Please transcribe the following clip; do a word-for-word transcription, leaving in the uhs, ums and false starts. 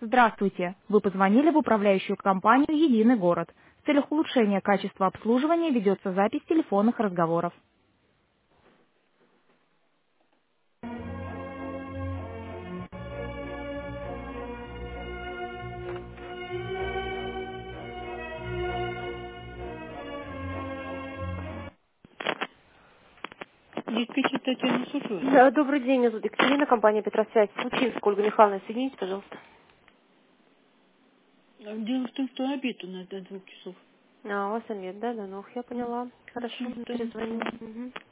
Здравствуйте! Вы позвонили в управляющую компанию «Единый город». В целях улучшения качества обслуживания ведется запись телефонных разговоров. Диспетчер Татьяна слушаю. Да, добрый день, меня зовут Екатерина, компания Петросвязь. Лучинская Ольга Михайловна, соедините, пожалуйста. Дело в том, что обед у нас до двух часов. А, у вас нет, да, да, ну, я поняла. Хорошо, Очень странно. перезвоню. Мгм.